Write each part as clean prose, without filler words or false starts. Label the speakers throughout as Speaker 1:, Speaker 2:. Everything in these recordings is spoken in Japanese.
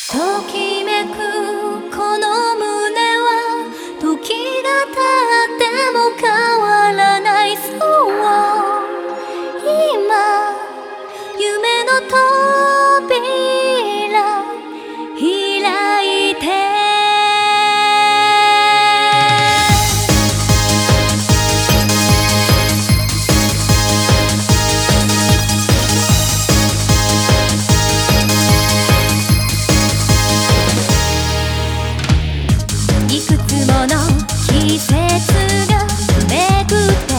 Speaker 1: ときめくこの胸は時が経っても変わらないそう今夢の扉開いていくつもの季節が巡って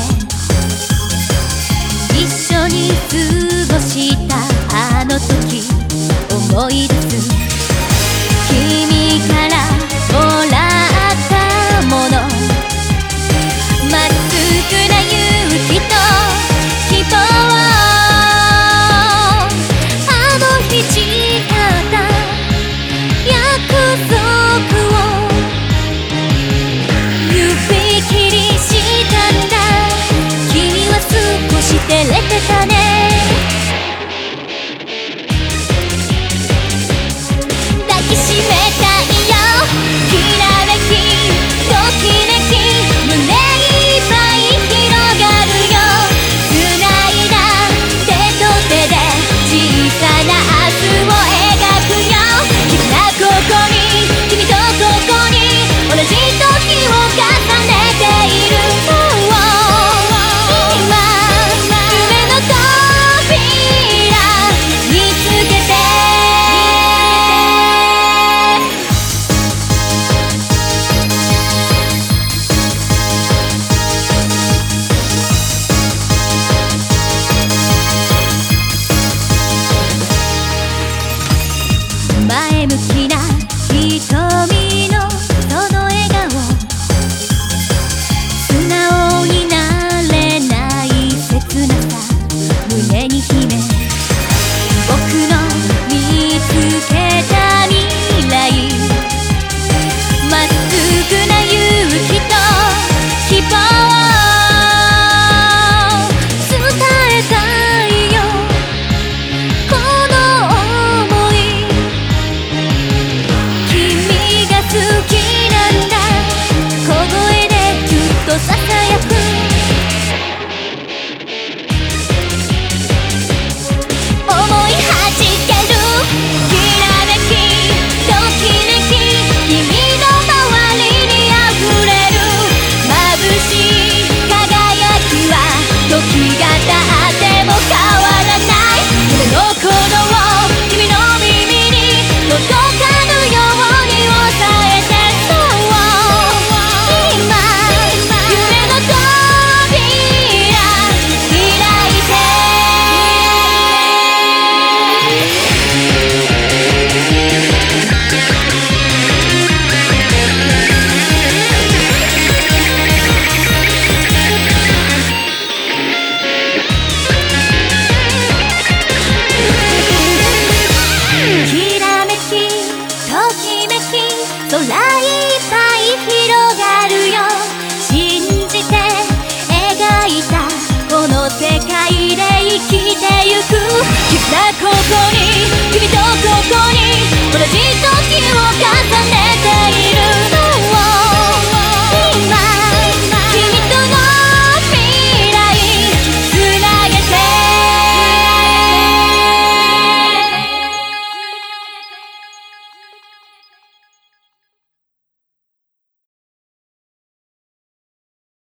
Speaker 1: 一緒に過ごしたあの時思い出す君からもらったものまっすぐな勇気と希望あの日誓った約束を指切りしたんだ君は少し照れてたね抱きしめたいよきらめきときめき胸いっぱい広がるよ繋いだ手と手で小さな明日を描くよ君がここに君とここに同じ時を重ねている今夢の扉見つけて前向きな瞳のその笑顔素直になれない切なさ胸に秘め僕の見つけた未来まっすぐな勇気と希望伝えたいよこの想い君が好きなんだ小声でずっとささやく思いはじけるきらめきときめき君の周りに溢れる眩しい輝きは時が経っても変わらない夢の鼓動君の耳に届かぬように抑えてそう今夢の扉開いてきらめきときめき空いっぱい広がるよ信じて描いたこの世界で生きてゆく君がここに君と